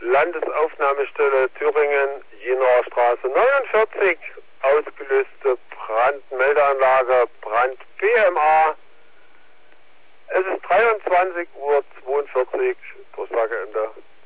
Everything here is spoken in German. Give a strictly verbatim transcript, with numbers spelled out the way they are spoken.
Landesaufnahmestelle Thüringen, Jenaer Straße neunundvierzig, ausgelöste Brandmeldeanlage, Brand B M A. Es ist dreiundzwanzig Uhr zweiundvierzig, Durchsageende.